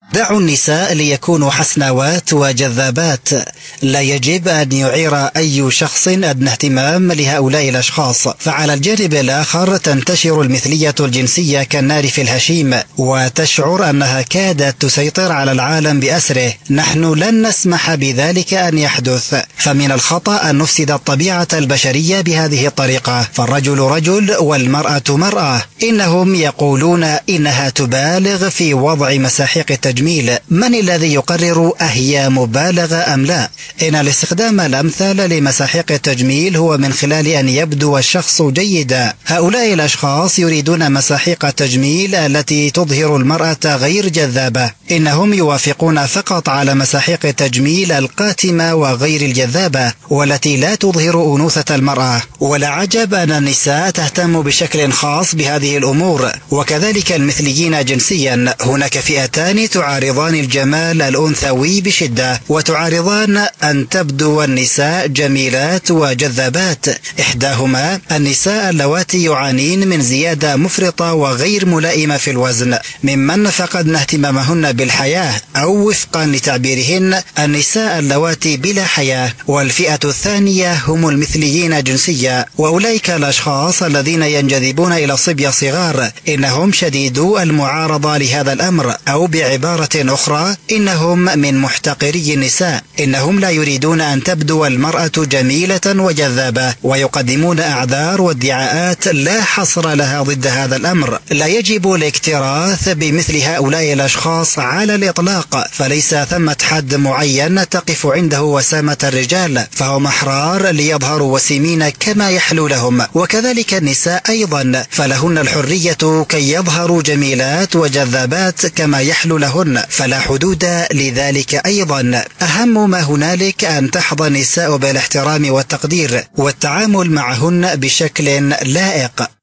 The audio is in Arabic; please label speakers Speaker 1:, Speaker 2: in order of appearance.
Speaker 1: دعوا النساء ليكونوا حسناوات وجذابات. لا يجب أن يعير أي شخص أدنى اهتمام لهؤلاء الأشخاص، فعلى الجانب الآخر تنتشر المثلية الجنسية كالنار في الهشيم، وتشعر أنها كادت تسيطر على العالم بأسره. نحن لن نسمح بذلك أن يحدث، فمن الخطأ أن نفسد الطبيعة البشرية بهذه الطريقة، فالرجل رجل والمرأة مرأة. إنهم يقولون إنها تبالغ في وضع مساحيق التجميل. من الذي يقرر أهي مبالغة أم لا؟ إن الاستخدام الأمثل لمساحيق التجميل هو من خلال أن يبدو الشخص جيدا. هؤلاء الأشخاص يريدون مساحيق التجميل التي تظهر المرأة غير جذابة. إنهم يوافقون فقط على مساحيق التجميل القاتمة وغير الجذابة، والتي لا تظهر أنوثة المرأة. ولا عجب أن النساء تهتم بشكل خاص بهذه الأمور، وكذلك المثليين جنسيا. هناك فئتان تعارضان الجمال الأنثوي بشدة، وتعارضان أن تبدو النساء جميلات وجذابات. إحداهما النساء اللواتي يعانين من زيادة مفرطة وغير ملائمة في الوزن، ممن فقدن اهتمامهن بالحياة، أو وفقا لتعبيرهن النساء اللواتي بلا حياة. والفئة الثانية هم المثليين جنسيا، وأولئك الأشخاص الذين ينجذبون إلى الصبية الصغار. إنهم شديدو المعارضة لهذا الأمر، أو بعبارة أخرى إنهم من محتقري النساء. إنهم لا يريدون أن تبدو المرأة جميلة وجذابة، ويقدمون أعذار وادعاءات لا حصر لها ضد هذا الأمر. لا يجب الاكتراث بمثل هؤلاء الأشخاص على الإطلاق، فليس ثمة حد معين تقف عنده وسامة الرجال، فهم أحرار ليظهروا وسيمين كما يحلو لهم، وكذلك النساء أيضا، فلهن الحرية كي يظهروا جميلات وجذابات كما يحلو لهن، فلا حدود لذلك أيضا. أهم ما هنالك أن تحظى النساء بالاحترام والتقدير والتعامل معهن بشكل لائق.